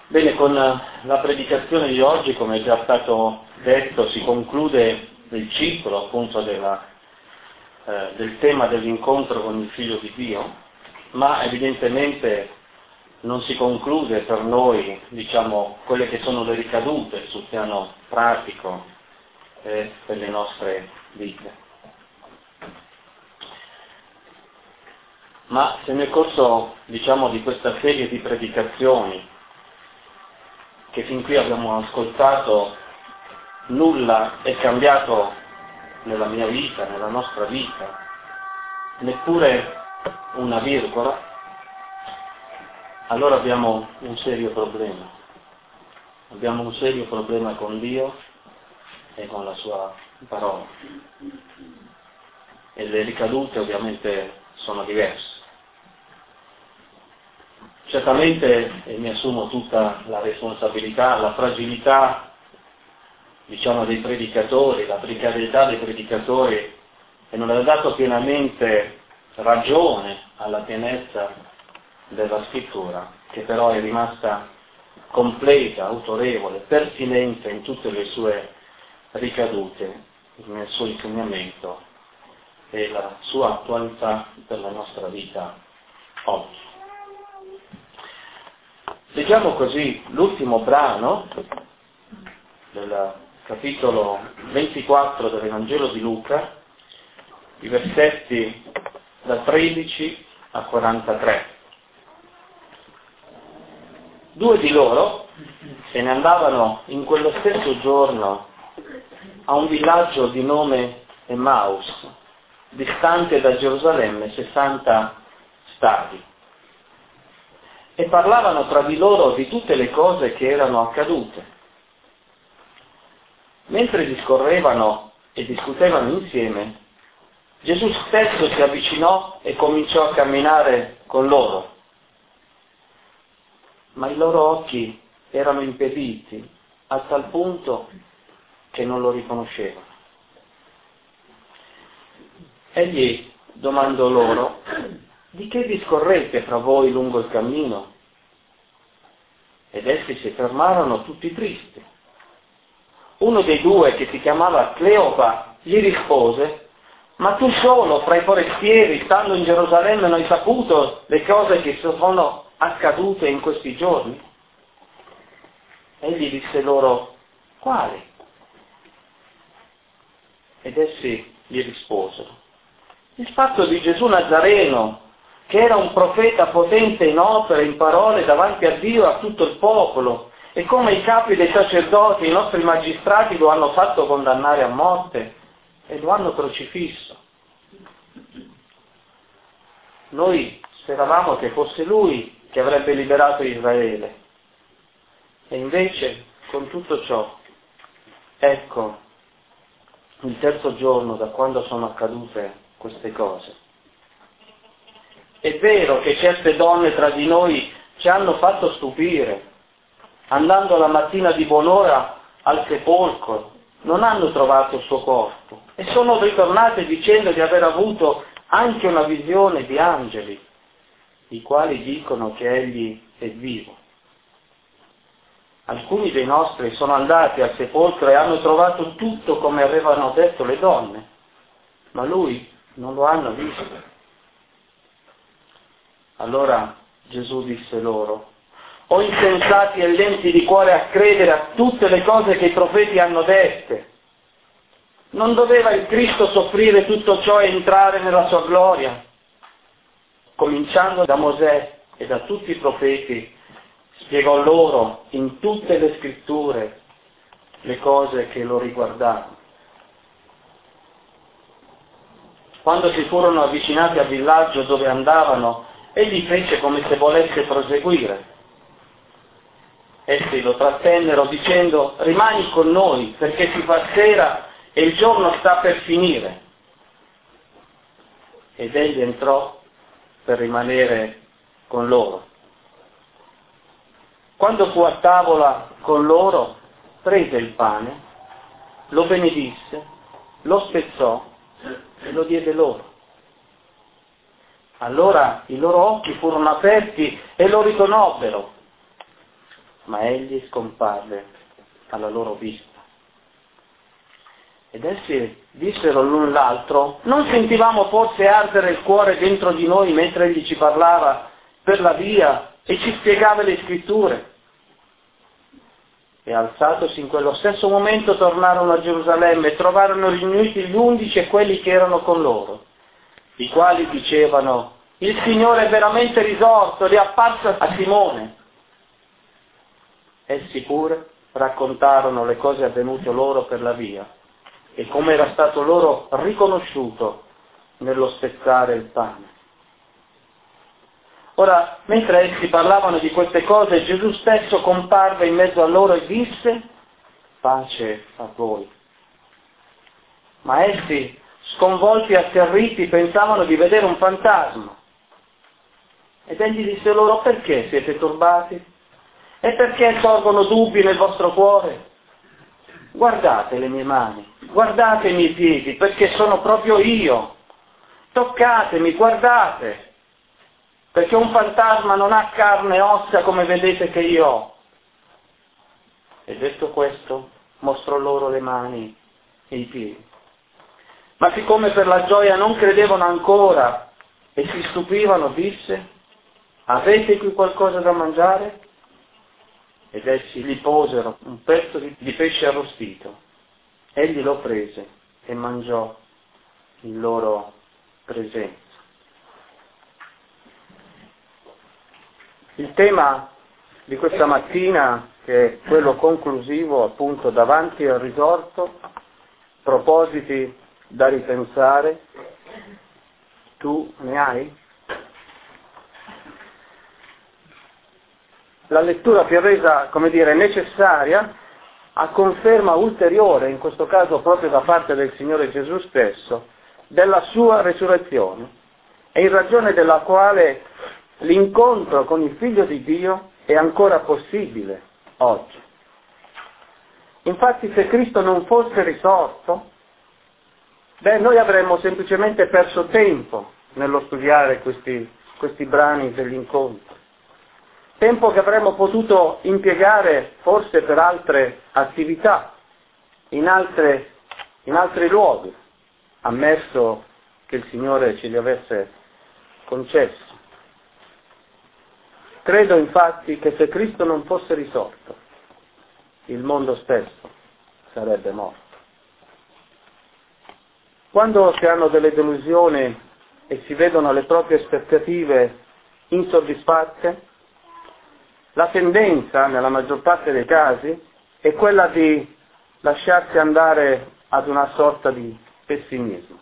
Bene, con la predicazione di oggi, come è già stato detto, si conclude il ciclo appunto del tema dell'incontro con il Figlio di Dio, ma evidentemente non si conclude per noi, quelle che sono le ricadute sul piano pratico per le nostre vite. Ma se nel corso, di questa serie di predicazioni che fin qui abbiamo ascoltato, nulla è cambiato nella mia vita, nella nostra vita, neppure una virgola, allora abbiamo un serio problema. Abbiamo un serio problema con Dio e con la Sua parola. E le ricadute ovviamente sono diverse. Certamente mi assumo tutta la responsabilità, la fragilità, dei predicatori, la precarietà dei predicatori che non ha dato pienamente ragione alla pienezza della scrittura, che però è rimasta completa, autorevole, pertinente in tutte le sue ricadute, nel suo insegnamento e la sua attualità per la nostra vita oggi. Leggiamo così l'ultimo brano del capitolo 24 dell'Evangelo di Luca, i versetti da 13 a 43. Due di loro se ne andavano in quello stesso giorno a un villaggio di nome Emmaus, distante da Gerusalemme 60 stadi. E parlavano tra di loro di tutte le cose che erano accadute. Mentre discorrevano e discutevano insieme, Gesù stesso si avvicinò e cominciò a camminare con loro. Ma i loro occhi erano impediti a tal punto che non lo riconoscevano. Egli domandò loro: di che discorrete fra voi lungo il cammino? Ed essi si fermarono tutti tristi. Uno dei due, che si chiamava Cleopa, gli rispose: ma tu solo fra i forestieri, stando in Gerusalemme, non hai saputo le cose che sono accadute in questi giorni? Egli disse loro: quali? Ed essi gli risposero: il fatto di Gesù Nazareno, che era un profeta potente in opere, in parole davanti a Dio e a tutto il popolo, e come i capi dei sacerdoti, i nostri magistrati, lo hanno fatto condannare a morte e lo hanno crocifisso. Noi speravamo che fosse lui che avrebbe liberato Israele, e invece, con tutto ciò, ecco il terzo giorno da quando sono accadute queste cose. È vero che certe donne tra di noi ci hanno fatto stupire. Andando la mattina di buon'ora al sepolcro, non hanno trovato il suo corpo e sono ritornate dicendo di aver avuto anche una visione di angeli, i quali dicono che egli è vivo. Alcuni dei nostri sono andati al sepolcro e hanno trovato tutto come avevano detto le donne, ma lui non lo hanno visto. Allora Gesù disse loro: o insensati e lenti di cuore a credere a tutte le cose che i profeti hanno dette. Non doveva il Cristo soffrire tutto ciò e entrare nella sua gloria? Cominciando da Mosè e da tutti i profeti, spiegò loro in tutte le scritture le cose che lo riguardavano. Quando si furono avvicinati al villaggio dove andavano, egli fece come se volesse proseguire. Essi lo trattennero dicendo: rimani con noi, perché si fa sera e il giorno sta per finire. Ed egli entrò per rimanere con loro. Quando fu a tavola con loro, prese il pane, lo benedisse, lo spezzò e lo diede loro. Allora i loro occhi furono aperti e lo riconobbero, ma egli scomparve alla loro vista. Ed essi dissero l'un l'altro: non sentivamo forse ardere il cuore dentro di noi mentre egli ci parlava per la via e ci spiegava le scritture? E alzatosi in quello stesso momento tornarono a Gerusalemme e trovarono riuniti gli 11 e quelli che erano con loro, i quali dicevano: il Signore è veramente risorto, è apparso a Simone. Essi pure raccontarono le cose avvenute loro per la via e come era stato loro riconosciuto nello spezzare il pane. Ora, mentre essi parlavano di queste cose, Gesù stesso comparve in mezzo a loro e disse: pace a voi. Ma essi, sconvolti e atterriti, pensavano di vedere un fantasma. Ed egli disse loro: perché siete turbati? E perché sorgono dubbi nel vostro cuore? Guardate le mie mani, guardate i miei piedi, perché sono proprio io. Toccatemi, guardate, perché un fantasma non ha carne e ossa come vedete che io ho. E detto questo, mostrò loro le mani e i piedi. Ma siccome per la gioia non credevano ancora e si stupivano, disse: avete qui qualcosa da mangiare? Ed essi gli posero un pezzo di pesce arrostito. Egli lo prese e mangiò in loro presenza. Il tema di questa mattina, che è quello conclusivo, appunto, davanti al risorto, propositi da ripensare, tu ne hai? La lettura che è resa, come dire, necessaria a conferma ulteriore, in questo caso proprio da parte del Signore Gesù stesso, della sua resurrezione, e in ragione della quale l'incontro con il Figlio di Dio è ancora possibile oggi. Infatti, se Cristo non fosse risorto, noi avremmo semplicemente perso tempo nello studiare questi brani dell'incontro. Tempo che avremmo potuto impiegare forse per altre attività, in altri luoghi, ammesso che il Signore ce li avesse concessi. Credo infatti che se Cristo non fosse risorto, il mondo stesso sarebbe morto. Quando si hanno delle delusioni e si vedono le proprie aspettative insoddisfatte, la tendenza, nella maggior parte dei casi, è quella di lasciarsi andare ad una sorta di pessimismo,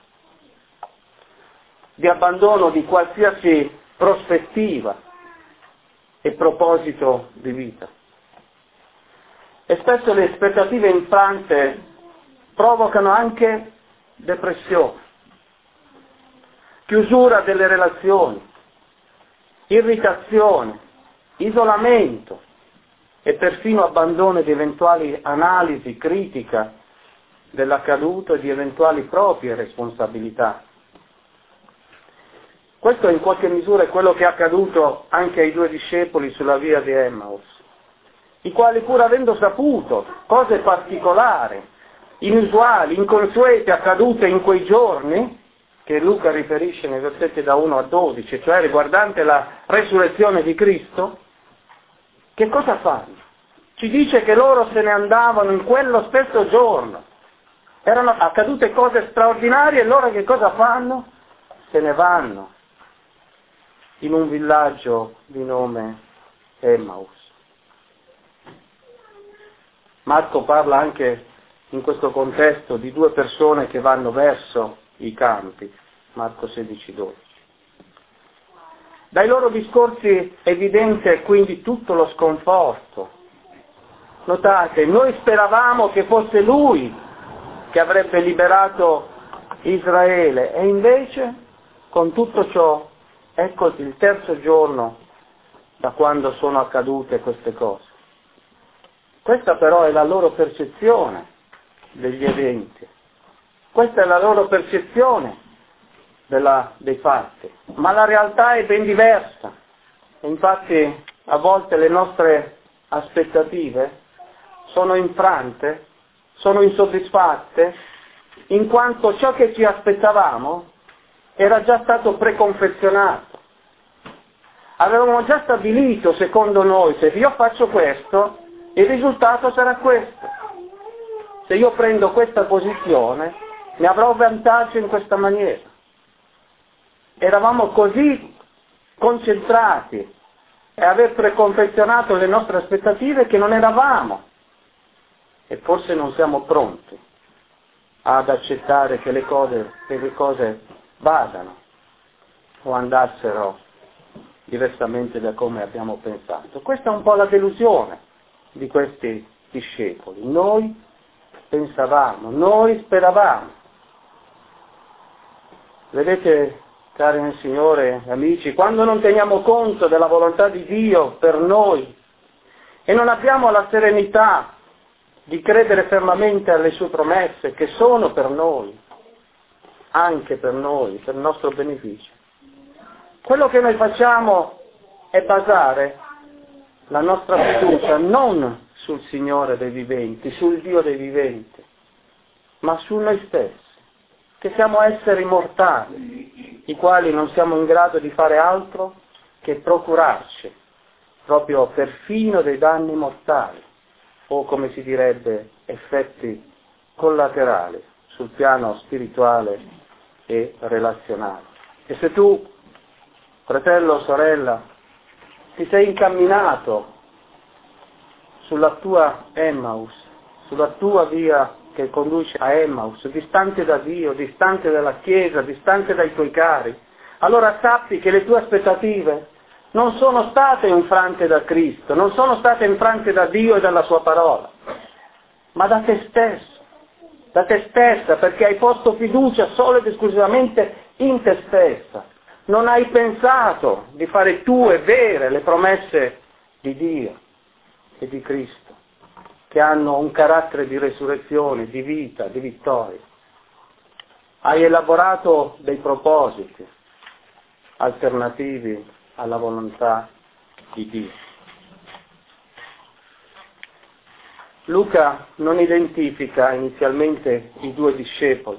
di abbandono di qualsiasi prospettiva e proposito di vita. E spesso le aspettative infrante provocano anche depressione, chiusura delle relazioni, irritazione, isolamento e perfino abbandono di eventuali analisi, critica dell'accaduto e di eventuali proprie responsabilità. Questo in qualche misura è quello che è accaduto anche ai 2 discepoli sulla via di Emmaus, i quali, pur avendo saputo cose particolari, inusuali, inconsuete, accadute in quei giorni, che Luca riferisce nei versetti da 1 a 12, cioè riguardante la resurrezione di Cristo, che cosa fanno? Ci dice che loro se ne andavano in quello stesso giorno. Erano accadute cose straordinarie e loro che cosa fanno? Se ne vanno in un villaggio di nome Emmaus. Marco parla anche in questo contesto di 2 persone che vanno verso i campi, Marco 16,12. Dai loro discorsi è evidente quindi tutto lo sconforto. Notate, noi speravamo che fosse lui che avrebbe liberato Israele e invece con tutto ciò ecco il 3° giorno da quando sono accadute queste cose. Questa però è la loro percezione degli eventi, questa è la loro percezione dei fatti, ma la realtà è ben diversa. E infatti a volte le nostre aspettative sono infrante, sono insoddisfatte, in quanto ciò che ci aspettavamo era già stato preconfezionato. Avevamo già stabilito, secondo noi, se io faccio questo, il risultato sarà questo. Se io prendo questa posizione, ne avrò vantaggio in questa maniera. Eravamo così concentrati e aver preconfezionato le nostre aspettative che non eravamo e forse non siamo pronti ad accettare che le cose vadano o andassero diversamente da come abbiamo pensato. Questa è un po' la delusione di questi discepoli. Noi pensavamo, noi speravamo. Vedete, cari nel Signore, amici, quando non teniamo conto della volontà di Dio per noi e non abbiamo la serenità di credere fermamente alle sue promesse che sono per noi, anche per noi, per il nostro beneficio, quello che noi facciamo è basare la nostra fiducia non sul Signore dei viventi, sul Dio dei viventi, ma su noi stessi, che siamo esseri mortali, i quali non siamo in grado di fare altro che procurarci proprio perfino dei danni mortali, o come si direbbe effetti collaterali sul piano spirituale e relazionale. E se tu, fratello o sorella, ti sei incamminato sulla tua Emmaus, sulla tua via che conduce a Emmaus, distante da Dio, distante dalla Chiesa, distante dai tuoi cari, allora sappi che le tue aspettative non sono state infrante da Cristo, non sono state infrante da Dio e dalla sua parola, ma da te stesso, da te stessa, perché hai posto fiducia solo ed esclusivamente in te stessa. Non hai pensato di fare tue vere le promesse di Dio e di Cristo, che hanno un carattere di resurrezione, di vita, di vittoria. Hai elaborato dei propositi alternativi alla volontà di Dio. Luca non identifica inizialmente i due discepoli.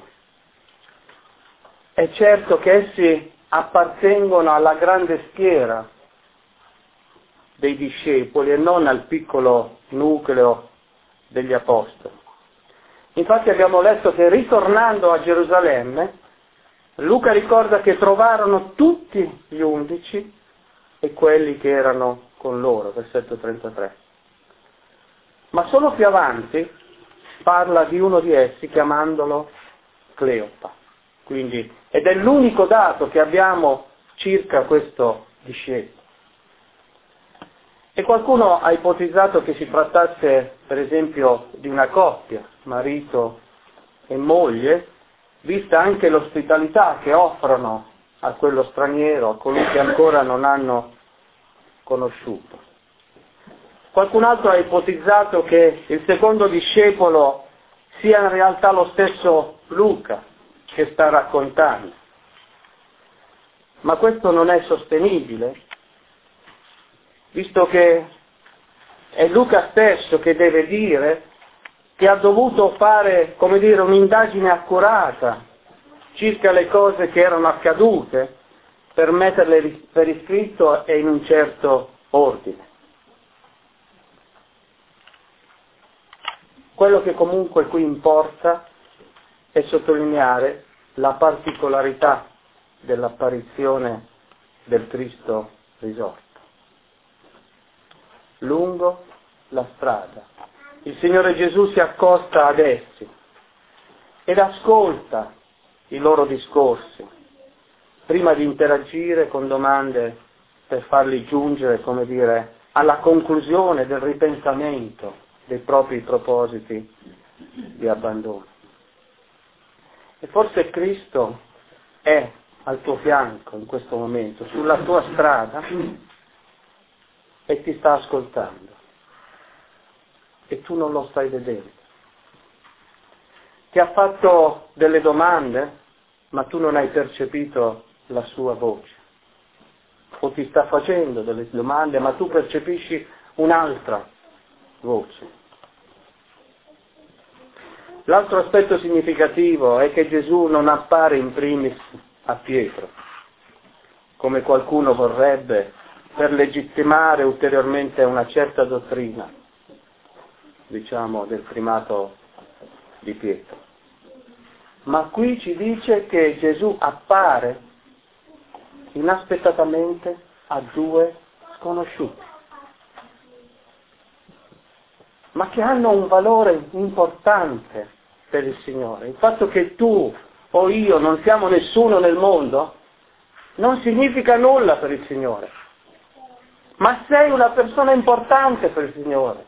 È certo che essi appartengono alla grande schiera dei discepoli e non al piccolo nucleo degli apostoli. Infatti abbiamo letto che ritornando a Gerusalemme, Luca ricorda che trovarono tutti gli 11 e quelli che erano con loro, versetto 33. Ma solo più avanti parla di uno di essi chiamandolo Cleopa. Quindi, ed è l'unico dato che abbiamo circa questo discepolo. E qualcuno ha ipotizzato che si trattasse, per esempio, di una coppia, marito e moglie, vista anche l'ospitalità che offrono a quello straniero, a colui che ancora non hanno conosciuto. Qualcun altro ha ipotizzato che il secondo discepolo sia in realtà lo stesso Luca che sta raccontando. Ma questo non è sostenibile, visto che è Luca stesso che deve dire che ha dovuto fare, come dire, un'indagine accurata circa le cose che erano accadute per metterle per iscritto e in un certo ordine. Quello che comunque qui importa è sottolineare la particolarità dell'apparizione del Cristo risorto. Lungo la strada, il Signore Gesù si accosta ad essi ed ascolta i loro discorsi, prima di interagire con domande per farli giungere, come dire, alla conclusione del ripensamento dei propri propositi di abbandono. E forse Cristo è al tuo fianco in questo momento, sulla tua strada, e ti sta ascoltando. E tu non lo stai vedendo. Ti ha fatto delle domande, ma tu non hai percepito la sua voce. O ti sta facendo delle domande, ma tu percepisci un'altra voce. L'altro aspetto significativo è che Gesù non appare in primis a Pietro, come qualcuno vorrebbe, per legittimare ulteriormente una certa dottrina, diciamo, del primato di Pietro. Ma qui ci dice che Gesù appare inaspettatamente a due sconosciuti, ma che hanno un valore importante per il Signore. Il fatto che tu o io non siamo nessuno nel mondo non significa nulla per il Signore, ma sei una persona importante per il Signore.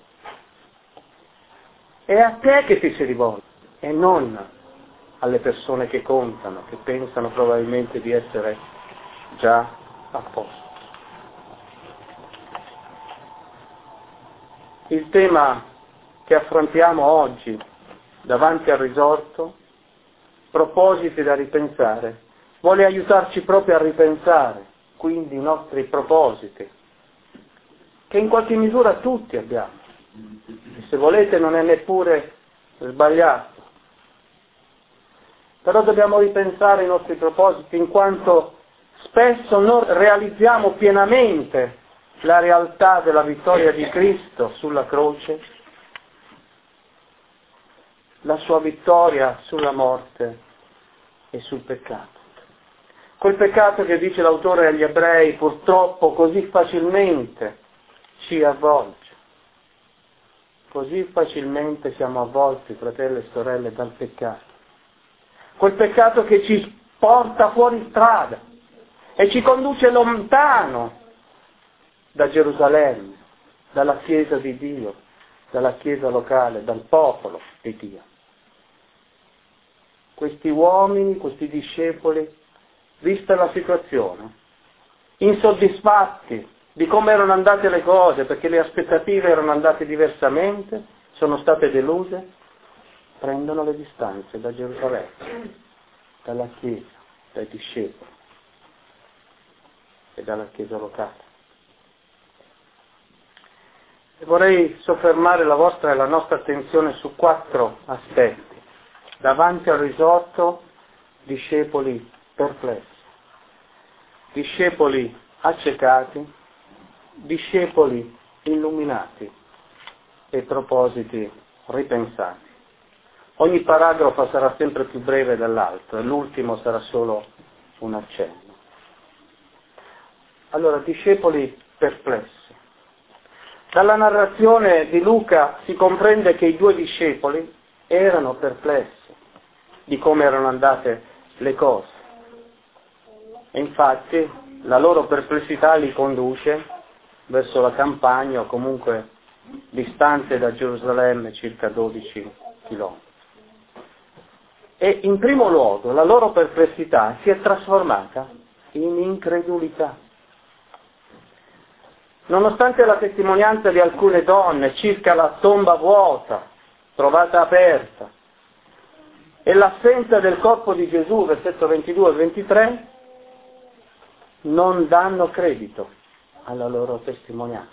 È a te che ti si rivolge e non alle persone che contano, che pensano probabilmente di essere già a posto. Il tema che affrontiamo oggi davanti al risorto, propositi da ripensare, vuole aiutarci proprio a ripensare, quindi i nostri propositi, che in qualche misura tutti abbiamo. E se volete non è neppure sbagliato. Però dobbiamo ripensare i nostri propositi in quanto spesso non realizziamo pienamente la realtà della vittoria di Cristo sulla croce, la sua vittoria sulla morte e sul peccato. Quel peccato che dice l'autore agli Ebrei purtroppo così facilmente ci avvolge. Così facilmente siamo avvolti, fratelli e sorelle, dal peccato. Quel peccato che ci porta fuori strada e ci conduce lontano da Gerusalemme, dalla Chiesa di Dio, dalla Chiesa locale, dal popolo di Dio. Questi uomini, questi discepoli, vista la situazione, insoddisfatti di come erano andate le cose, perché le aspettative erano andate diversamente, sono state deluse, prendono le distanze da Gerusalemme, dalla Chiesa, dai discepoli e dalla Chiesa locale. E vorrei soffermare la vostra e la nostra attenzione su 4 aspetti. Davanti al risorto, discepoli perplessi, discepoli accecati, discepoli illuminati e propositi ripensati. Ogni paragrafo sarà sempre più breve dell'altro e l'ultimo sarà solo un accenno. Allora, discepoli perplessi. Dalla narrazione di Luca si comprende che i 2 discepoli erano perplessi di come erano andate le cose. E infatti la loro perplessità li conduce verso la campagna o comunque distante da Gerusalemme circa 12 chilometri. E in primo luogo la loro perplessità si è trasformata in incredulità. Nonostante la testimonianza di alcune donne circa la tomba vuota, trovata aperta, e l'assenza del corpo di Gesù, versetto 22 e 23, non danno credito alla loro testimonianza.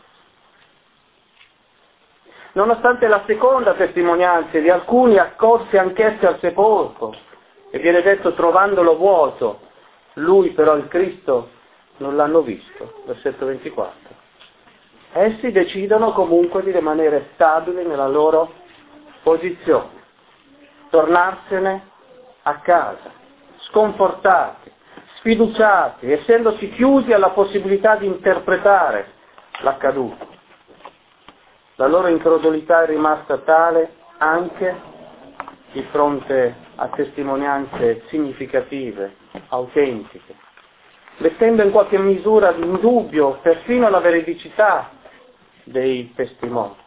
Nonostante la seconda testimonianza di alcuni accorsi anch'essi al sepolcro, e viene detto trovandolo vuoto, lui però il Cristo non l'hanno visto, versetto 24. Essi decidono comunque di rimanere stabili nella loro posizione, tornarsene a casa, sconfortati, sfiduciati, essendosi chiusi alla possibilità di interpretare l'accaduto. La loro incredulità è rimasta tale anche di fronte a testimonianze significative, autentiche, mettendo in qualche misura in dubbio perfino la veridicità dei testimoni.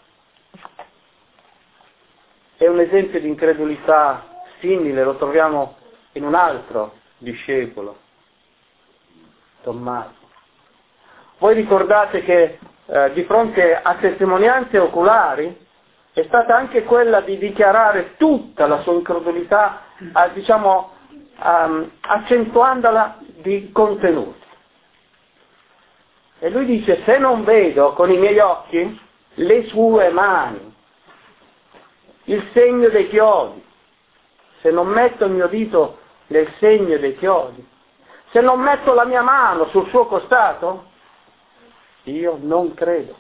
E un esempio di incredulità simile lo troviamo in un altro discepolo, Tommaso. Voi ricordate che di fronte a testimonianze oculari è stata anche quella di dichiarare tutta la sua incredulità, accentuandola di contenuti. E lui dice: se non vedo con i miei occhi le sue mani, il segno dei chiodi. Se non metto il mio dito nel segno dei chiodi, se non metto la mia mano sul suo costato, io non credo.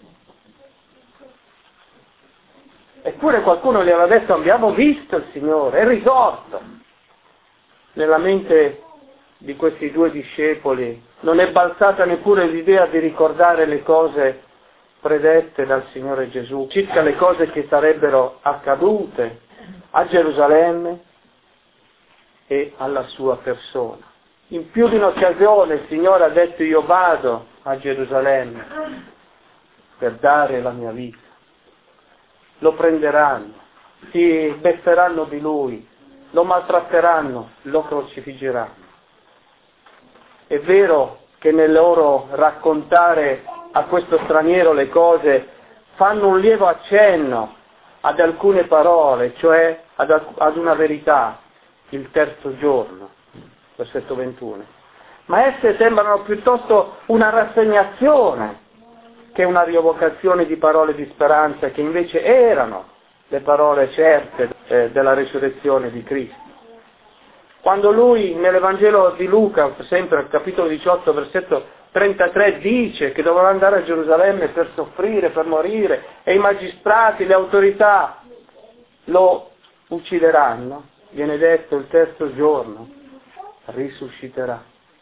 Eppure qualcuno gli aveva detto: abbiamo visto il Signore, è risorto. Nella mente di questi due discepoli non è balzata neppure l'idea di ricordare le cose predette dal Signore Gesù, circa le cose che sarebbero accadute a Gerusalemme e alla sua persona. In più di un'occasione il Signore ha detto: io vado a Gerusalemme per dare la mia vita. Lo prenderanno, si befferanno di lui, lo maltratteranno, lo crocifiggeranno. È vero che nel loro raccontare a questo straniero le cose fanno un lieve accenno ad alcune parole, cioè ad una verità, il terzo giorno, versetto 21. Ma esse sembrano piuttosto una rassegnazione che una rievocazione di parole di speranza, che invece erano le parole certe della resurrezione di Cristo. Quando lui nell'Evangelo di Luca, sempre al capitolo 18, versetto 33, dice che dovrà andare a Gerusalemme per soffrire, per morire, e i magistrati, le autorità lo uccideranno, viene detto il terzo giorno risusciterà.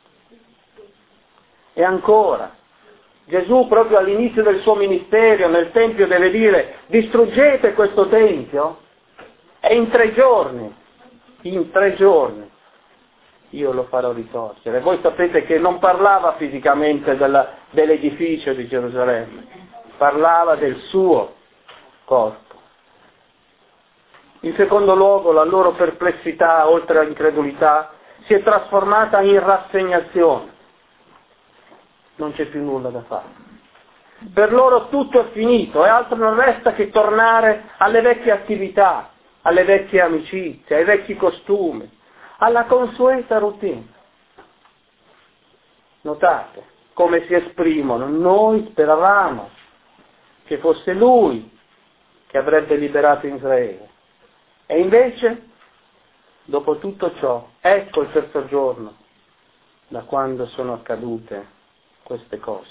E ancora, Gesù proprio all'inizio del suo ministero nel Tempio deve dire: distruggete questo Tempio e in 3 giorni io lo farò risorgere. Voi sapete che non parlava fisicamente dell'edificio di Gerusalemme, parlava del suo corpo. In secondo luogo, la loro perplessità, oltre all'incredulità, si è trasformata in rassegnazione. Non c'è più nulla da fare. Per loro tutto è finito e altro non resta che tornare alle vecchie attività, alle vecchie amicizie, ai vecchi costumi, alla consueta routine. Notate come si esprimono: noi speravamo che fosse Lui che avrebbe liberato Israele. E invece, dopo tutto ciò, ecco il terzo giorno da quando sono accadute queste cose.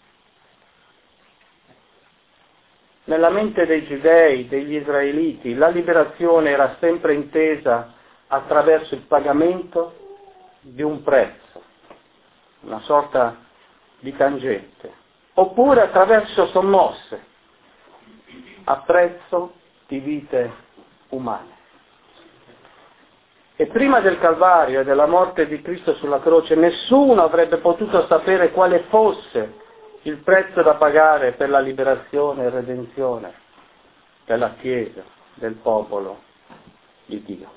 Nella mente dei giudei, degli israeliti, la liberazione era sempre intesa attraverso il pagamento di un prezzo, una sorta di tangente, oppure attraverso sommosse a prezzo di vite umane. E prima del Calvario e della morte di Cristo sulla croce, nessuno avrebbe potuto sapere quale fosse il prezzo da pagare per la liberazione e redenzione della Chiesa, del popolo di Dio.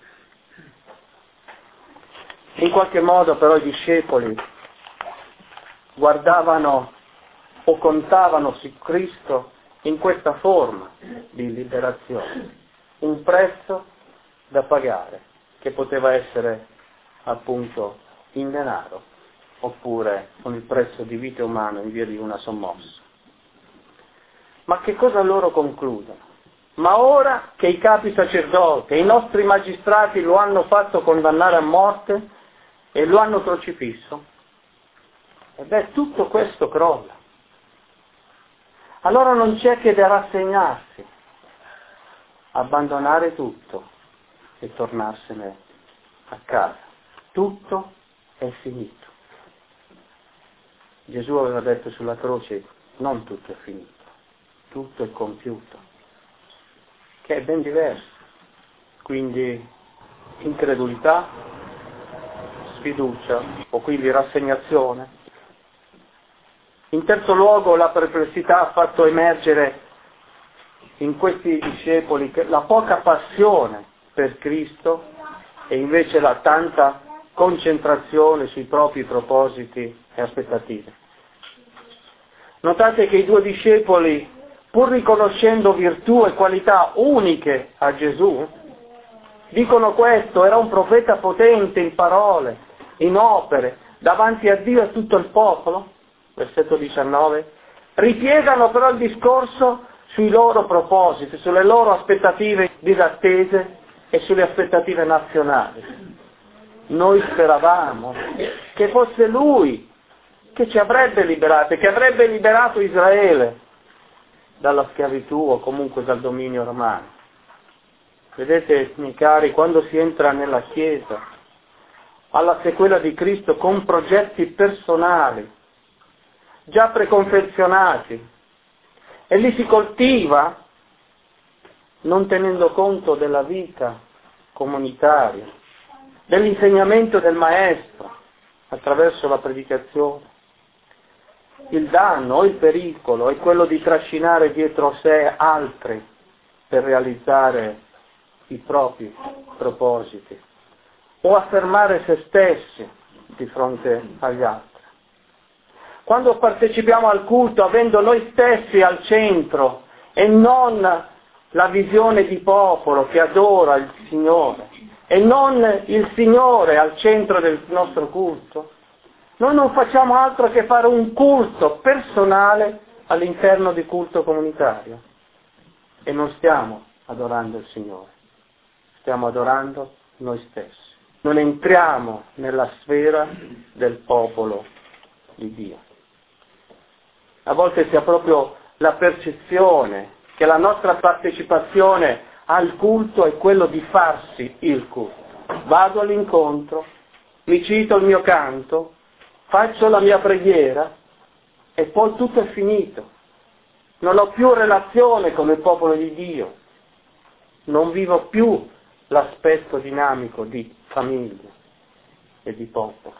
In qualche modo però i discepoli guardavano o contavano su Cristo in questa forma di liberazione, un prezzo da pagare, che poteva essere appunto in denaro oppure con il prezzo di vite umane in via di una sommossa. Ma che cosa loro concludono? Ma ora che i capi sacerdoti e i nostri magistrati lo hanno fatto condannare a morte e lo hanno crocifisso, e tutto questo crolla. Allora non c'è che da rassegnarsi, abbandonare tutto e tornarsene a casa. Tutto è finito. Gesù aveva detto sulla croce: non tutto è finito, tutto è compiuto, che è ben diverso. Quindi incredulità, sfiducia, o quindi rassegnazione. In terzo luogo, la perplessità ha fatto emergere in questi discepoli la poca passione per Cristo e invece la tanta concentrazione sui propri propositi e aspettative. Notate che i due discepoli, pur riconoscendo virtù e qualità uniche a Gesù, dicono questo: era un profeta potente in parole, in opere, davanti a Dio e a tutto il popolo, versetto 19, ripiegano però il discorso sui loro propositi, sulle loro aspettative disattese e sulle aspettative nazionali. Noi speravamo che fosse Lui che ci avrebbe liberati, che avrebbe liberato Israele dalla schiavitù o comunque dal dominio romano. Vedete, miei cari, quando si entra nella Chiesa, alla sequela di Cristo, con progetti personali, già preconfezionati, e li si coltiva non tenendo conto della vita comunitaria, dell'insegnamento del Maestro attraverso la predicazione. Il danno o il pericolo è quello di trascinare dietro sé altri per realizzare i propri propositi o affermare se stessi di fronte agli altri. Quando partecipiamo al culto avendo noi stessi al centro e non la visione di popolo che adora il Signore e non il Signore al centro del nostro culto, noi non facciamo altro che fare un culto personale all'interno di culto comunitario e non stiamo adorando il Signore, stiamo adorando noi stessi. Non entriamo nella sfera del popolo di Dio. A volte si ha proprio la percezione che la nostra partecipazione al culto è quello di farsi il culto. Vado all'incontro, mi cito il mio canto, faccio la mia preghiera e poi tutto è finito. Non ho più relazione con il popolo di Dio, non vivo più l'aspetto dinamico di famiglia e di popolo.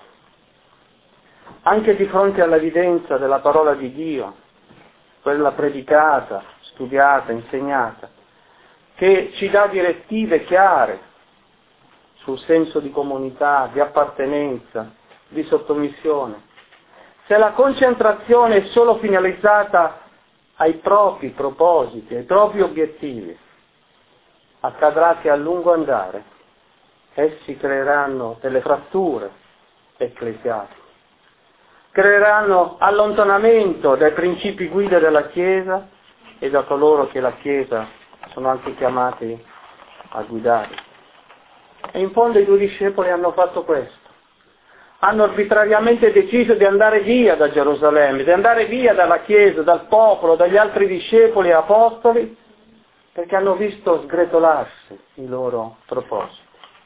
Anche di fronte all'evidenza della parola di Dio, quella predicata, studiata, insegnata, che ci dà direttive chiare sul senso di comunità, di appartenenza, di sottomissione. Se la concentrazione è solo finalizzata ai propri propositi, ai propri obiettivi, accadrà che a lungo andare essi creeranno delle fratture ecclesiastiche, creeranno allontanamento dai principi guida della Chiesa e da coloro che la Chiesa sono anche chiamati a guidare. E in fondo i due discepoli hanno fatto questo. Hanno arbitrariamente deciso di andare via da Gerusalemme, di andare via dalla Chiesa, dal popolo, dagli altri discepoli e apostoli, perché hanno visto sgretolarsi i loro propositi.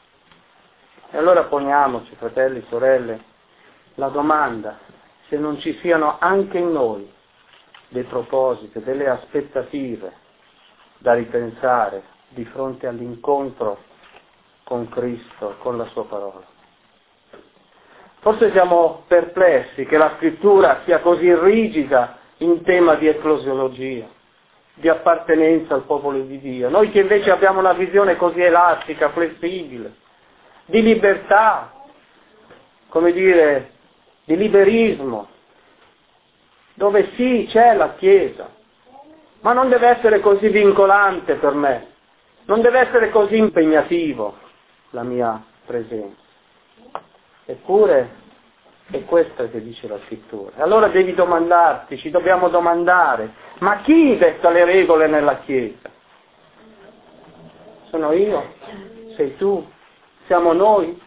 E allora poniamoci, fratelli, sorelle, la domanda se non ci siano anche in noi dei propositi, delle aspettative da ripensare di fronte all'incontro con Cristo, con la sua parola. Forse siamo perplessi che la Scrittura sia così rigida in tema di eclosiologia, di appartenenza al popolo di Dio. Noi che invece abbiamo una visione così elastica, flessibile, di libertà, come dire, di liberismo, dove sì c'è la Chiesa, ma non deve essere così vincolante per me, non deve essere così impegnativo la mia presenza. Eppure è questo che dice la Scrittura. Allora devi domandarti, ci dobbiamo domandare, ma chi detta le regole nella Chiesa? Sono io? Sei tu? Siamo noi?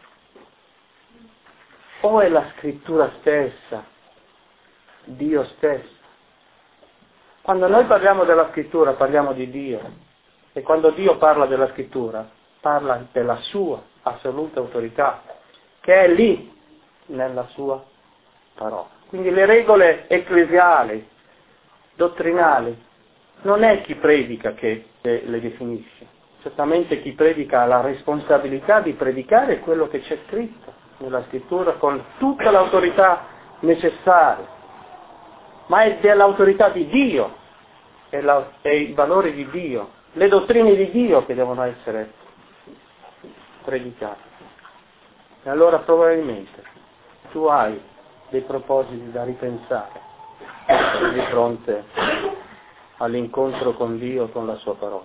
O è la Scrittura stessa, Dio stesso? Quando noi parliamo della Scrittura parliamo di Dio, e quando Dio parla della Scrittura parla della sua assoluta autorità, che è lì nella sua parola. Quindi le regole ecclesiali, dottrinali, non è chi predica che le definisce. Certamente chi predica ha la responsabilità di predicare quello che c'è scritto nella Scrittura con tutta l'autorità necessaria, ma è dell'autorità di Dio, è i valori di Dio, le dottrine di Dio che devono essere predicate. E allora probabilmente tu hai dei propositi da ripensare di fronte all'incontro con Dio, con la sua parola.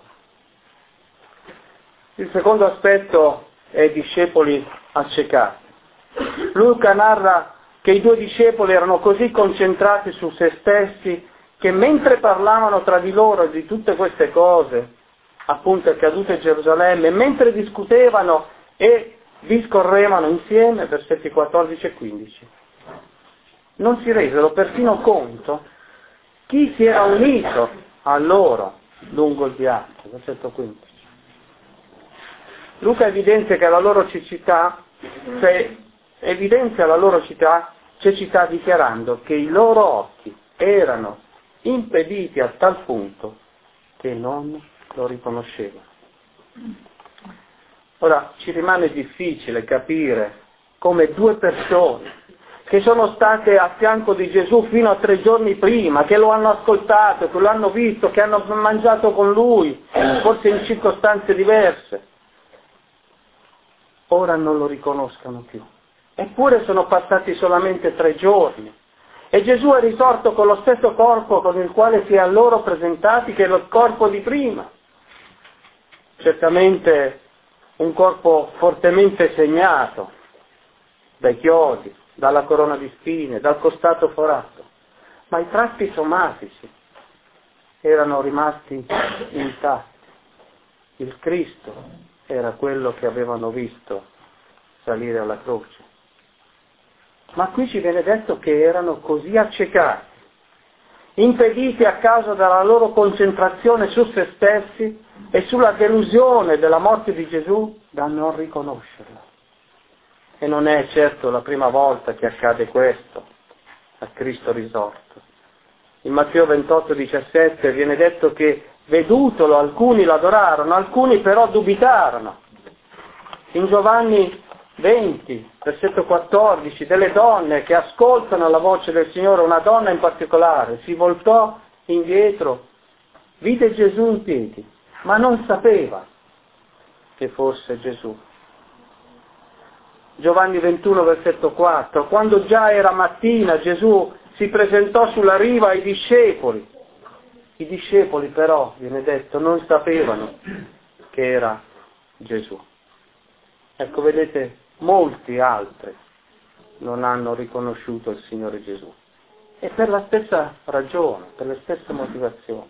Il secondo aspetto è i discepoli accecati. Luca narra che i due discepoli erano così concentrati su se stessi che mentre parlavano tra di loro di tutte queste cose, appunto accadute a Gerusalemme, mentre discutevano e discorrevano insieme, versetti 14 e 15, non si resero persino conto chi si era unito a loro lungo il viaggio, versetto 15. Luca evidenzia che la loro cecità, cecità dichiarando che i loro occhi erano impediti a tal punto che non lo riconoscevano. Ora, ci rimane difficile capire come due persone che sono state a fianco di Gesù fino a 3 giorni prima, che lo hanno ascoltato, che lo hanno visto, che hanno mangiato con lui, forse in circostanze diverse, ora non lo riconoscano più. Eppure sono passati solamente 3 giorni e Gesù è risorto con lo stesso corpo con il quale si è a loro presentati, che è lo corpo di prima. Certamente un corpo fortemente segnato dai chiodi, dalla corona di spine, dal costato forato, ma i tratti somatici erano rimasti intatti. Il Cristo era quello che avevano visto salire alla croce. Ma qui ci viene detto che erano così accecati, impediti a causa della loro concentrazione su se stessi e sulla delusione della morte di Gesù, da non riconoscerlo. E non è certo la prima volta che accade questo a Cristo risorto. In Matteo 28,17 viene detto che vedutolo alcuni l'adorarono, alcuni però dubitarono. In Giovanni 20, versetto 14, delle donne che ascoltano la voce del Signore, una donna in particolare, si voltò indietro, vide Gesù in piedi, ma non sapeva che fosse Gesù. Giovanni 21, versetto 4, quando già era mattina Gesù si presentò sulla riva ai discepoli. I discepoli però, viene detto, non sapevano che era Gesù. Ecco, vedete, molti altri non hanno riconosciuto il Signore Gesù. E per la stessa ragione, per le stesse motivazioni.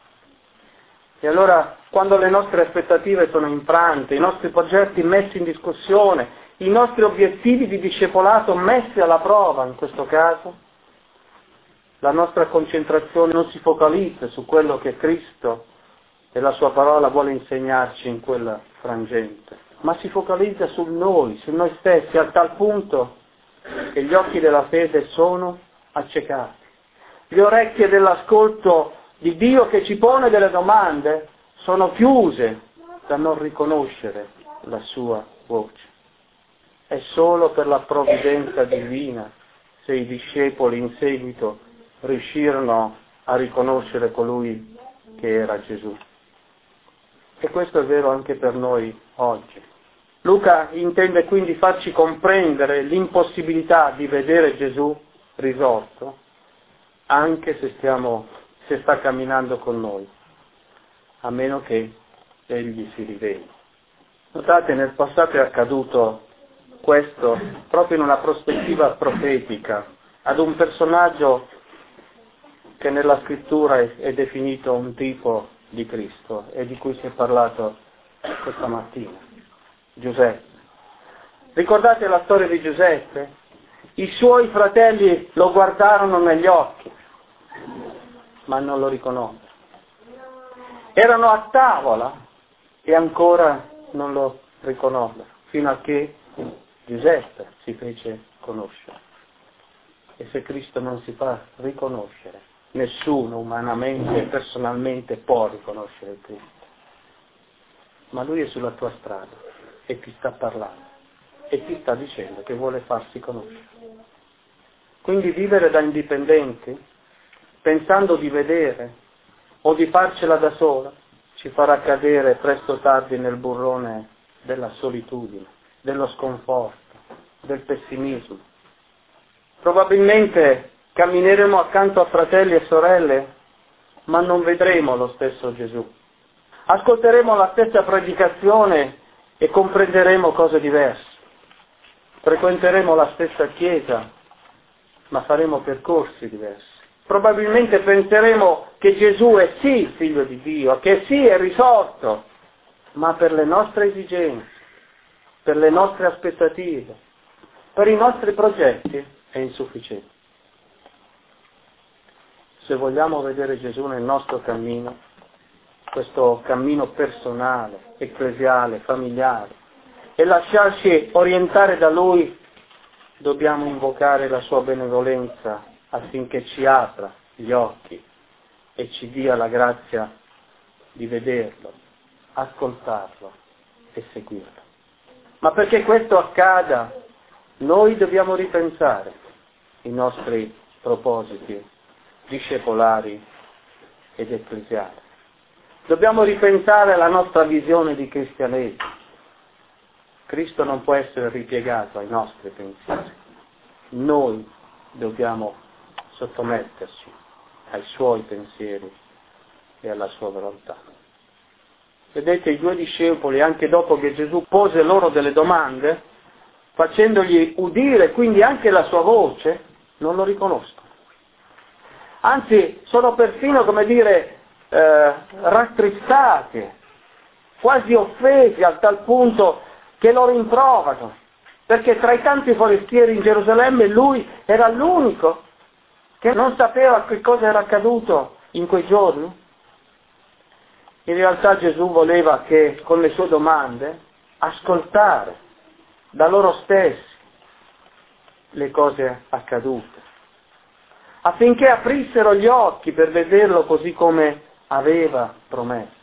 E allora, quando le nostre aspettative sono infrante, i nostri progetti messi in discussione, i nostri obiettivi di discepolato messi alla prova, in questo caso, la nostra concentrazione non si focalizza su quello che Cristo e la sua parola vuole insegnarci in quel frangente, ma si focalizza su noi stessi, a tal punto che gli occhi della fede sono accecati. Le orecchie dell'ascolto di Dio che ci pone delle domande sono chiuse da non riconoscere la sua voce. È solo per la provvidenza divina se i discepoli in seguito riuscirono a riconoscere colui che era Gesù. E questo è vero anche per noi oggi. Luca intende quindi farci comprendere l'impossibilità di vedere Gesù risorto, anche se sta camminando con noi, a meno che egli si riveli. Notate, nel passato è accaduto questo proprio in una prospettiva profetica, ad un personaggio che nella scrittura è definito un tipo di Cristo e di cui si è parlato questa mattina, Giuseppe. Ricordate la storia di Giuseppe? I suoi fratelli lo guardarono negli occhi, ma non lo riconobbero. Erano a tavola e ancora non lo riconobbero, fino a che Giuseppe si fece conoscere. E se Cristo non si fa riconoscere, nessuno umanamente e personalmente può riconoscere Cristo. Ma Lui è sulla tua strada e ti sta parlando e ti sta dicendo che vuole farsi conoscere. Quindi vivere da indipendenti, pensando di vedere o di farcela da sola, ci farà cadere presto o tardi nel burrone della solitudine, dello sconforto, del pessimismo. Probabilmente cammineremo accanto a fratelli e sorelle, ma non vedremo lo stesso Gesù. Ascolteremo la stessa predicazione e comprenderemo cose diverse. Frequenteremo la stessa chiesa, ma faremo percorsi diversi. probabilmente penseremo che Gesù è sì il Figlio di Dio, che sì è risorto, ma per le nostre esigenze, per le nostre aspettative, per i nostri progetti è insufficiente. Se vogliamo vedere Gesù nel nostro cammino, questo cammino personale, ecclesiale, familiare, e lasciarci orientare da Lui, dobbiamo invocare la Sua benevolenza affinché ci apra gli occhi e ci dia la grazia di vederlo, ascoltarlo e seguirlo. Ma perché questo accada, noi dobbiamo ripensare i nostri propositi discepolari ed ecclesiali. Dobbiamo ripensare la nostra visione di cristianesimo. Cristo non può essere ripiegato ai nostri pensieri. Noi dobbiamo sottometterci ai Suoi pensieri e alla Sua volontà. Vedete, i 2 discepoli, anche dopo che Gesù pose loro delle domande, facendogli udire quindi anche la Sua voce, non lo riconoscono. Anzi, sono perfino, rattristati, quasi offesi al tal punto che lo rimproverano, perché tra i tanti forestieri in Gerusalemme lui era l'unico che non sapeva che cosa era accaduto in quei giorni. In realtà Gesù voleva che con le sue domande ascoltare da loro stessi le cose accadute, affinché aprissero gli occhi per vederlo così come aveva promesso.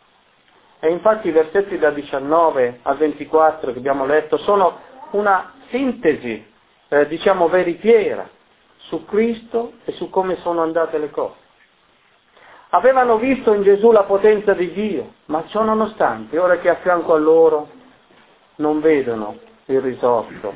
E infatti i versetti da 19 a 24 che abbiamo letto sono una sintesi, veritiera, su Cristo e su come sono andate le cose. Avevano visto in Gesù la potenza di Dio, ma ciò nonostante, ora che a fianco a loro non vedono il risorto.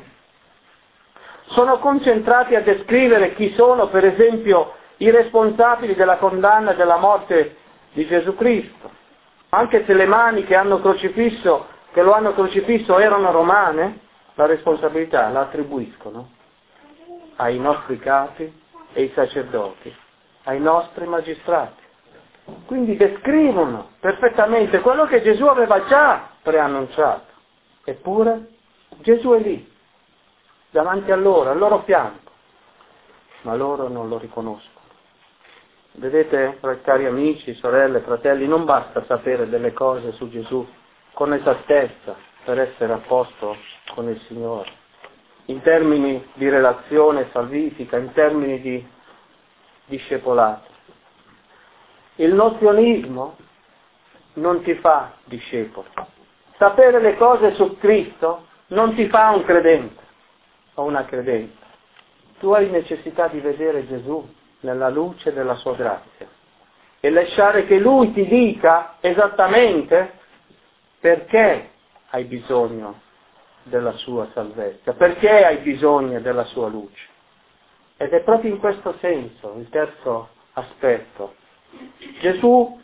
Sono concentrati a descrivere chi sono, per esempio, i responsabili della condanna e della morte di Gesù Cristo. Anche se le mani che lo hanno crocifisso erano romane, la responsabilità la attribuiscono ai nostri capi e ai sacerdoti, ai nostri magistrati. Quindi descrivono perfettamente quello che Gesù aveva già preannunciato. Eppure Gesù è lì, davanti a loro, al loro fianco, ma loro non lo riconoscono. Vedete, cari amici, sorelle, fratelli, non basta sapere delle cose su Gesù con esattezza per essere a posto con il Signore, in termini di relazione salvifica, in termini di discepolato. Il nozionismo non ti fa discepolo. Sapere le cose su Cristo non ti fa un credente o una credente. Tu hai necessità di vedere Gesù nella luce della sua grazia e lasciare che Lui ti dica esattamente perché hai bisogno della sua salvezza, perché hai bisogno della sua luce. Ed è proprio in questo senso il terzo aspetto. Gesù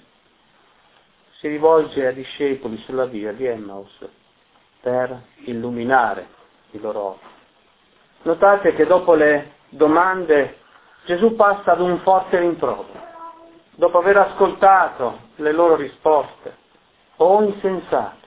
si rivolge ai discepoli sulla via di Emmaus per illuminare i loro occhi. Notate che dopo le domande Gesù passa ad un forte rimprovero. Dopo aver ascoltato le loro risposte, o insensati,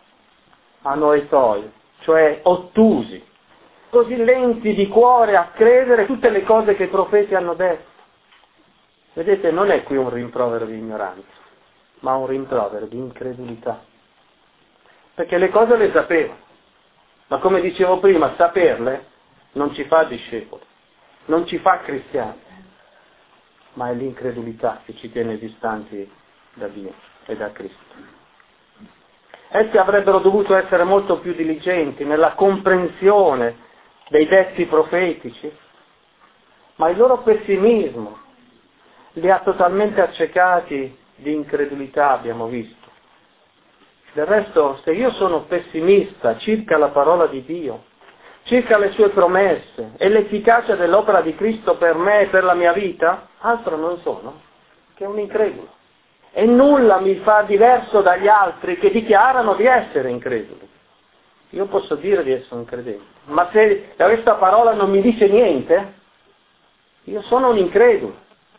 anoetoi, cioè ottusi, così lenti di cuore a credere tutte le cose che i profeti hanno detto. Vedete, non è qui un rimprovero di ignoranza, ma un rimprovero di incredulità. Perché le cose le sapevano, ma come dicevo prima, saperle non ci fa discepoli, non ci fa cristiani, ma è l'incredulità che ci tiene distanti da Dio e da Cristo. Essi avrebbero dovuto essere molto più diligenti nella comprensione dei detti profetici, ma il loro pessimismo li ha totalmente accecati di incredulità, abbiamo visto. Del resto, se io sono pessimista circa la parola di Dio, circa le sue promesse e l'efficacia dell'opera di Cristo per me e per la mia vita, altro non sono che un incredulo. E nulla mi fa diverso dagli altri che dichiarano di essere increduli. Io posso dire di essere un credente, ma se questa parola non mi dice niente, io sono un incredulo.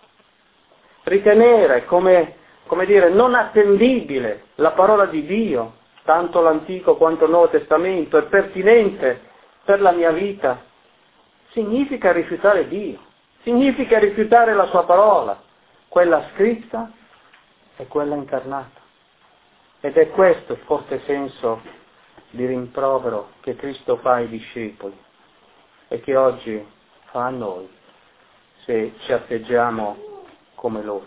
ritenere come dire, non attendibile la parola di Dio, tanto l'Antico quanto il Nuovo Testamento, è pertinente per la mia vita, significa rifiutare Dio, significa rifiutare la sua parola, quella scritta e quella incarnata. Ed è questo il forte senso di rimprovero che Cristo fa ai discepoli e che oggi fa a noi, se ci atteggiamo come loro.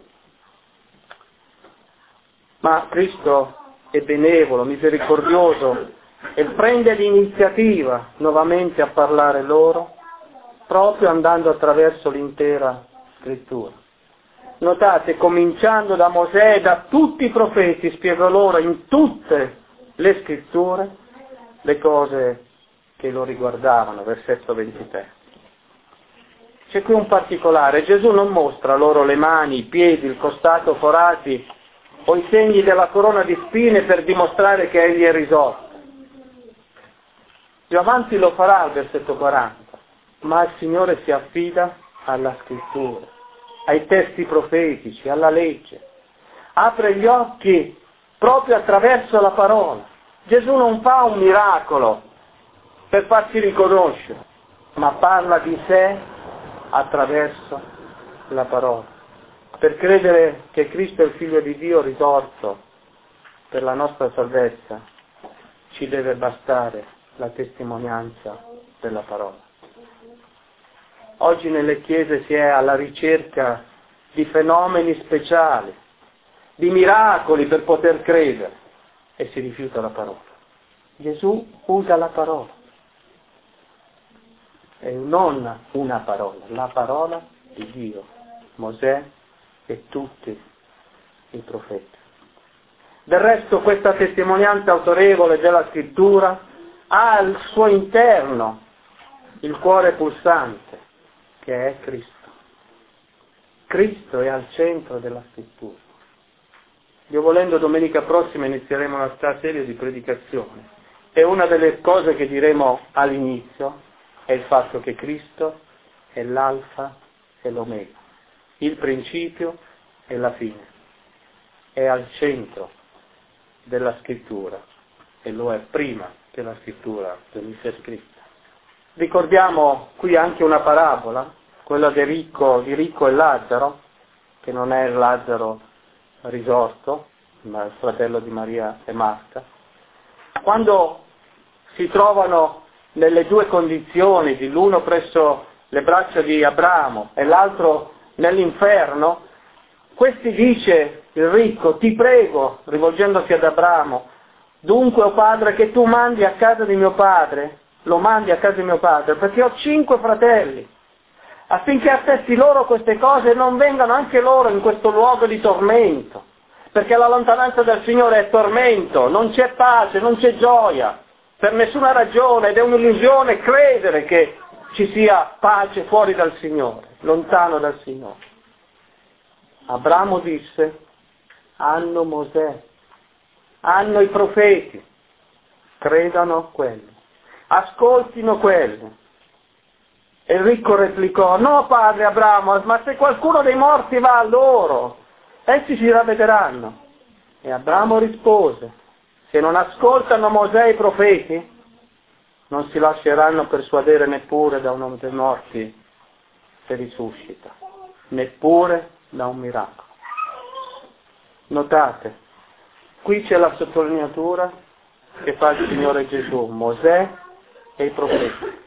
Ma Cristo è benevolo, misericordioso e prende l'iniziativa nuovamente a parlare loro, proprio andando attraverso l'intera scrittura. Notate, cominciando da Mosè e da tutti i profeti, spiego loro in tutte le scritture le cose che lo riguardavano, versetto 23. C'è qui un particolare: Gesù non mostra loro le mani, i piedi, il costato forati o i segni della corona di spine per dimostrare che egli è risorto. Più avanti lo farà al versetto 40, ma il Signore si affida alla scrittura, ai testi profetici, alla legge. Apre gli occhi proprio attraverso la parola. Gesù non fa un miracolo per farsi riconoscere, ma parla di sé attraverso la parola. Per credere che Cristo è il Figlio di Dio risorto per la nostra salvezza, ci deve bastare la testimonianza della parola. Oggi nelle chiese si è alla ricerca di fenomeni speciali, di miracoli per poter credere, e si rifiuta la parola. Gesù usa la parola, e non una parola, la parola di Dio, Mosè e tutti i profeti. Del resto questa testimonianza autorevole della scrittura ha al suo interno il cuore pulsante, che è Cristo. Cristo è al centro della scrittura. Dio volendo, domenica prossima inizieremo una serie di predicazioni e una delle cose che diremo all'inizio è il fatto che Cristo è l'alfa e l'omega, il principio e la fine. È al centro della scrittura e lo è prima che la scrittura venisse scritta. Ricordiamo qui anche una parabola, quella di Ricco e Lazzaro, che non è il Lazzaro risorto, ma il fratello di Maria e Marta. Quando si trovano nelle due condizioni, di l'uno presso le braccia di Abramo e l'altro nell'inferno, questi dice il ricco: ti prego, rivolgendosi ad Abramo, dunque, o padre, che tu mandi a casa di mio padre, lo mandi a casa di mio padre, perché ho 5 fratelli, affinché attesti loro queste cose e non vengano anche loro in questo luogo di tormento, perché la lontananza dal Signore è tormento, non c'è pace, non c'è gioia, per nessuna ragione, ed è un'illusione credere che ci sia pace fuori dal Signore, lontano dal Signore. Abramo disse: hanno Mosè, hanno i profeti, credano quelli, ascoltino quelli. E il ricco replicò: no, padre Abramo, ma se qualcuno dei morti va a loro, essi si ravvederanno. E Abramo rispose: se non ascoltano Mosè e i profeti, non si lasceranno persuadere neppure da un uomo dei morti che risuscita, neppure da un miracolo. Notate, qui c'è la sottolineatura che fa il Signore Gesù: Mosè e i profeti.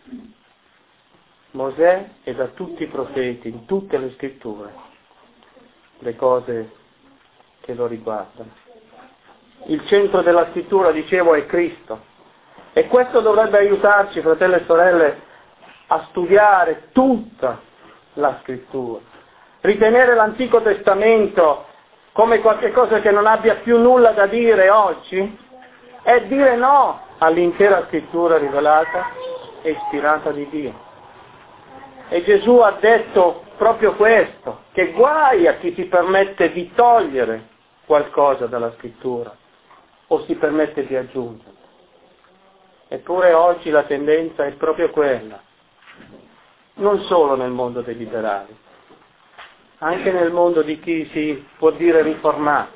Mosè e da tutti i profeti, in tutte le scritture, le cose che lo riguardano. Il centro della scrittura, dicevo, è Cristo. E questo dovrebbe aiutarci, fratelli e sorelle, a studiare tutta la scrittura. Ritenere l'Antico Testamento come qualcosa che non abbia più nulla da dire oggi è dire no all'intera scrittura rivelata e ispirata di Dio. E Gesù ha detto proprio questo, che guai a chi si permette di togliere qualcosa dalla scrittura o si permette di aggiungere. Eppure oggi la tendenza è proprio quella, non solo nel mondo dei liberali, anche nel mondo di chi si può dire riformato,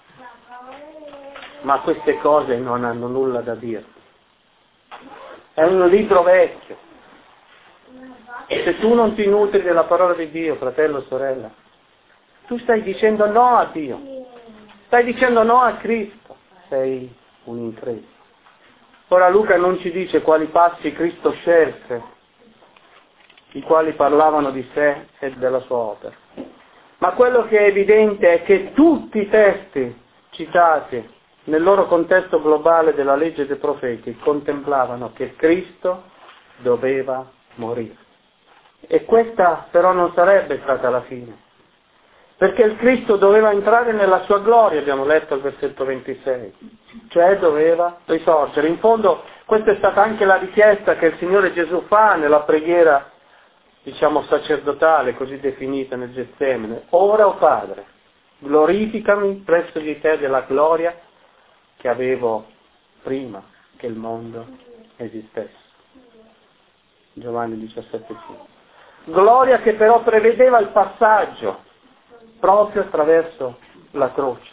ma queste cose non hanno nulla da dire. È un libro vecchio. E se tu non ti nutri della parola di Dio, fratello o sorella, tu stai dicendo no a Dio, stai dicendo no a Cristo, sei un incredulo. Ora Luca non ci dice quali passi Cristo scelse, i quali parlavano di sé e della sua opera, ma quello che è evidente è che tutti i testi citati nel loro contesto globale della legge e dei profeti contemplavano che Cristo doveva morire. E questa però non sarebbe stata la fine, perché il Cristo doveva entrare nella sua gloria, abbiamo letto al versetto 26, cioè doveva risorgere. In fondo questa è stata anche la richiesta che il Signore Gesù fa nella preghiera, sacerdotale, così definita nel Getsemane. Ora, o Padre, glorificami presso di te della gloria che avevo prima che il mondo esistesse. Giovanni 17,5. Gloria che però prevedeva il passaggio proprio attraverso la croce.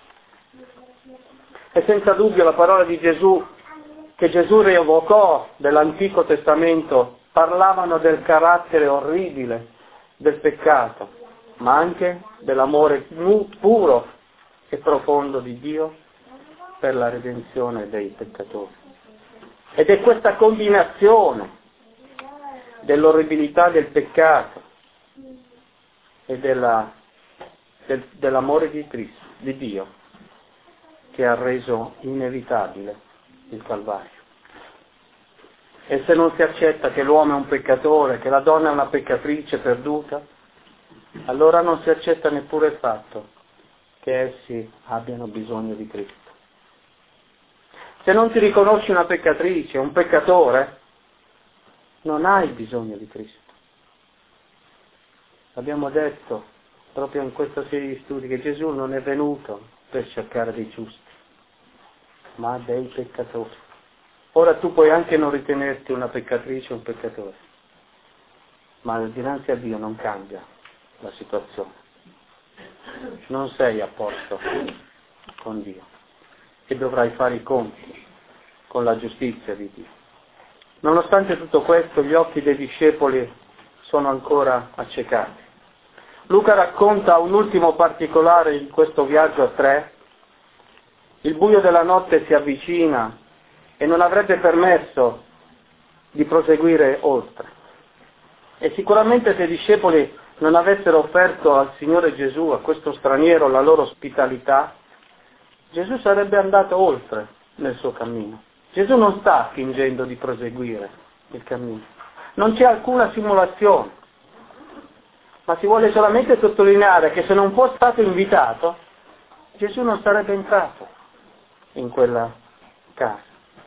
E senza dubbio la parola di Gesù, che Gesù rievocò dell'Antico Testamento, parlavano del carattere orribile del peccato, ma anche dell'amore puro e profondo di Dio per la redenzione dei peccatori. Ed è questa combinazione dell'orribilità del peccato e dell'amore di Cristo, di Dio, che ha reso inevitabile il Calvario. E se non si accetta che l'uomo è un peccatore, che la donna è una peccatrice perduta, allora non si accetta neppure il fatto che essi abbiano bisogno di Cristo. Se non ti riconosci una peccatrice, un peccatore, non hai bisogno di Cristo. Abbiamo detto proprio in questa serie di studi che Gesù non è venuto per cercare dei giusti, ma dei peccatori. Ora tu puoi anche non ritenerti una peccatrice o un peccatore, ma dinanzi a Dio non cambia la situazione. Non sei a posto con Dio e dovrai fare i conti con la giustizia di Dio. Nonostante tutto questo, gli occhi dei discepoli sono ancora accecati. Luca racconta un ultimo particolare in questo viaggio a tre. Il buio della notte si avvicina e non avrebbe permesso di proseguire oltre. E sicuramente se i discepoli non avessero offerto al Signore Gesù, a questo straniero, la loro ospitalità, Gesù sarebbe andato oltre nel suo cammino. Gesù non sta fingendo di proseguire il cammino. Non c'è alcuna simulazione, ma si vuole solamente sottolineare che se non fosse stato invitato, Gesù non sarebbe entrato in quella casa.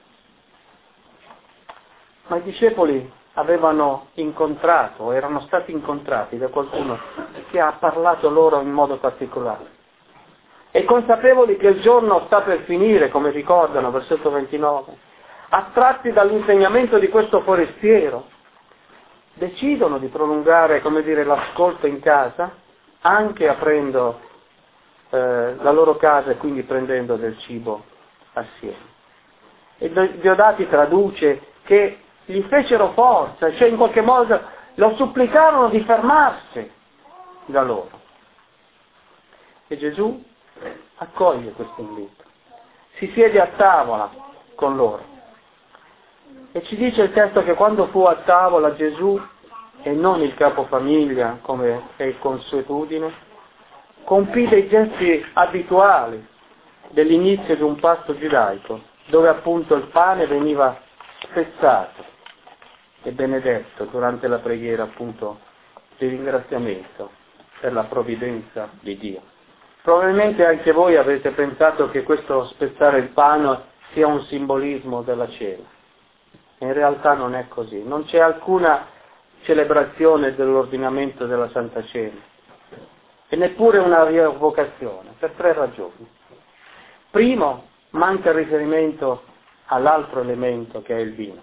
Ma i discepoli avevano incontrato, erano stati incontrati da qualcuno che ha parlato loro in modo particolare. E consapevoli che il giorno sta per finire, come ricordano, versetto 29, attratti dall'insegnamento di questo forestiero, decidono di prolungare, l'ascolto in casa, anche aprendo la loro casa e quindi prendendo del cibo assieme. E Diodati traduce che gli fecero forza, cioè in qualche modo lo supplicarono di fermarsi da loro. E Gesù accoglie questo invito, si siede a tavola con loro. E ci dice il testo che quando fu a tavola Gesù, e non il capofamiglia come è consuetudine, compì dei gesti abituali dell'inizio di un pasto giudaico, dove appunto il pane veniva spezzato e benedetto durante la preghiera appunto di ringraziamento per la provvidenza di Dio. Probabilmente anche voi avete pensato che questo spezzare il pane sia un simbolismo della cena. In realtà non è così, non c'è alcuna celebrazione dell'ordinamento della Santa Cena e neppure una rievocazione, per 3 ragioni. Primo, manca il riferimento all'altro elemento che è il vino.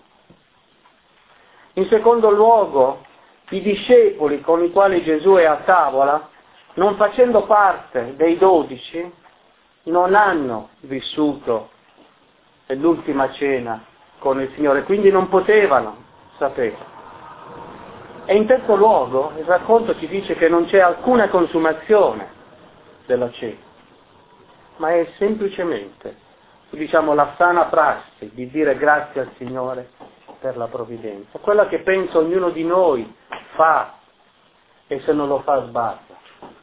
In secondo luogo, i discepoli con i quali Gesù è a tavola non facendo parte dei 12, non hanno vissuto l'ultima cena con il Signore, quindi non potevano sapere. E in terzo luogo il racconto ci dice che non c'è alcuna consumazione della cena, ma è semplicemente, diciamo, la sana prassi di dire grazie al Signore per la provvidenza, quella che penso ognuno di noi fa, e se non lo fa sbaglia.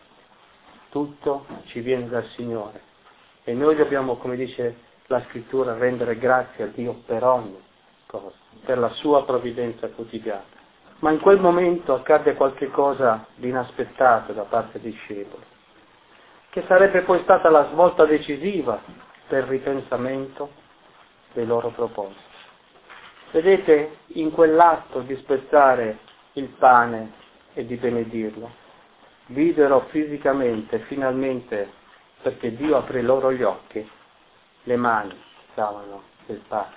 Tutto ci viene dal Signore e noi dobbiamo, come dice la Scrittura, rendere grazie a Dio per ogni cosa, per la sua provvidenza quotidiana. Ma in quel momento accadde qualche cosa di inaspettato da parte dei discepoli, che sarebbe poi stata la svolta decisiva per il ripensamento dei loro propositi. Vedete, in quell'atto di spezzare il pane e di benedirlo, videro fisicamente, finalmente, perché Dio aprì loro gli occhi, le mani davano del pane.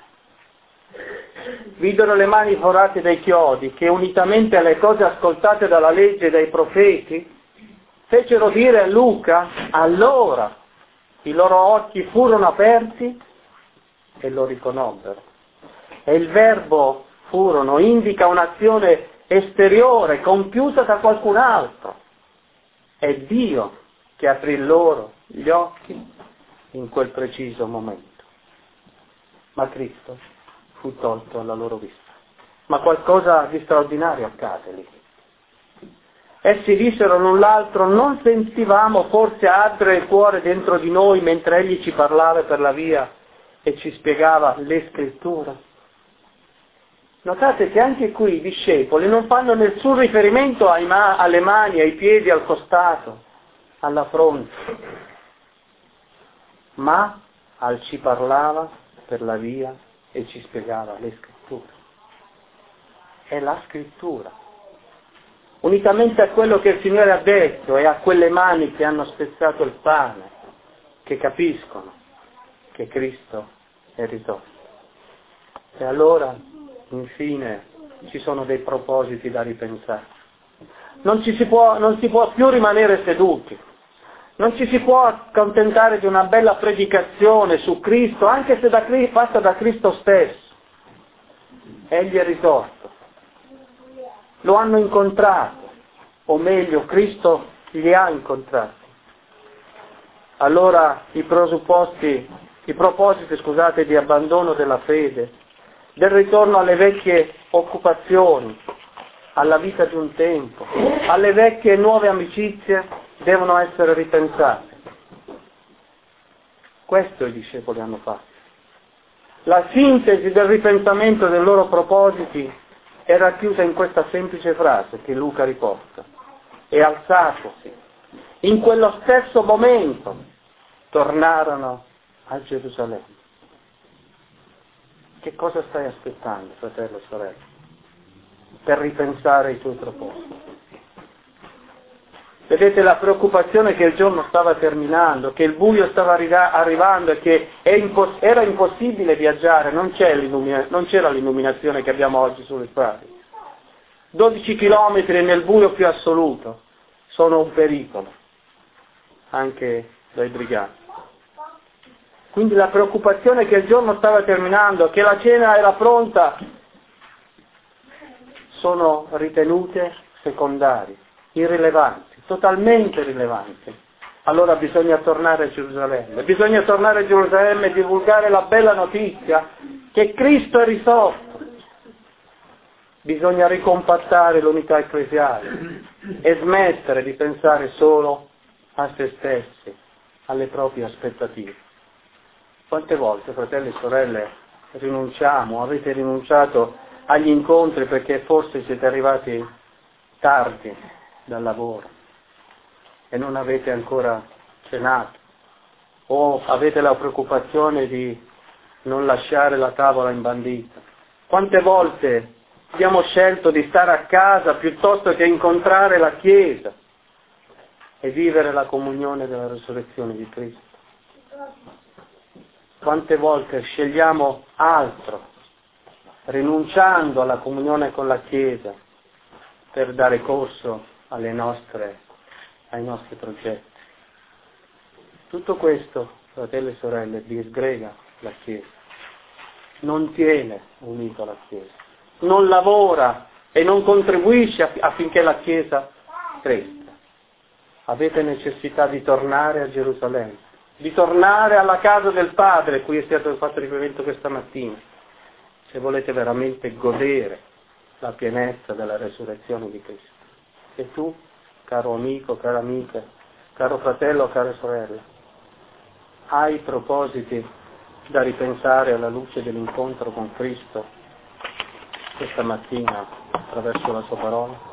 Videro le mani forate dai chiodi che, unitamente alle cose ascoltate dalla legge e dai profeti, fecero dire a Luca: allora i loro occhi furono aperti e lo riconobbero. E il verbo furono indica un'azione esteriore compiuta da qualcun altro. È Dio che aprì loro gli occhi in quel preciso momento. Ma Cristo fu tolto alla loro vista. Ma qualcosa di straordinario accade lì. Essi dissero l'un l'altro: non sentivamo forse ardere il cuore dentro di noi mentre Egli ci parlava per la via e ci spiegava le Scritture? Notate che anche qui i discepoli non fanno nessun riferimento alle mani, ai piedi, al costato, alla fronte, ma al ci parlava per la via e ci spiegava le Scritture. È la Scrittura. Unitamente a quello che il Signore ha detto e a quelle mani che hanno spezzato il pane, che capiscono che Cristo è risorto. E allora, infine, ci sono dei propositi da ripensare. Non si può più rimanere seduti, non ci si può accontentare di una bella predicazione su Cristo, anche se fatta da Cristo stesso. Egli è risorto. Lo hanno incontrato, o meglio, Cristo li ha incontrati. Allora i propositi di abbandono della fede, del ritorno alle vecchie occupazioni, alla vita di un tempo, alle vecchie e nuove amicizie, devono essere ripensate. Questo i discepoli hanno fatto. La sintesi del ripensamento dei loro propositi è racchiusa in questa semplice frase che Luca riporta: e alzatosi, in quello stesso momento tornarono a Gerusalemme. Che cosa stai aspettando, fratello e sorella, per ripensare ai tuoi propositi? Vedete la preoccupazione che il giorno stava terminando, che il buio stava arrivando e che era impossibile viaggiare, non c'era l'illuminazione che abbiamo oggi sulle strade. 12 chilometri nel buio più assoluto sono un pericolo, anche dai briganti. Quindi la preoccupazione che il giorno stava terminando, che la cena era pronta, sono ritenute secondarie, irrilevanti, totalmente irrilevanti. Allora bisogna tornare a Gerusalemme e divulgare la bella notizia che Cristo è risorto. Bisogna ricompattare l'unità ecclesiale e smettere di pensare solo a se stessi, alle proprie aspettative. Quante volte, fratelli e sorelle, avete rinunciato agli incontri perché forse siete arrivati tardi dal lavoro e non avete ancora cenato, o avete la preoccupazione di non lasciare la tavola imbandita. Quante volte abbiamo scelto di stare a casa piuttosto che incontrare la Chiesa e vivere la comunione della resurrezione di Cristo? Quante volte scegliamo altro, rinunciando alla comunione con la Chiesa per dare corso alle nostre ai nostri progetti. Tutto questo, fratelli e sorelle, disgrega la Chiesa, non tiene unito la Chiesa, non lavora e non contribuisce affinché la Chiesa cresca. Avete necessità di tornare a Gerusalemme, di tornare alla casa del Padre, cui è stato fatto riferimento questa mattina, se volete veramente godere la pienezza della resurrezione di Cristo. E tu, caro amico, cara amica, caro fratello, cara sorella, hai propositi da ripensare alla luce dell'incontro con Cristo questa mattina attraverso la sua parola?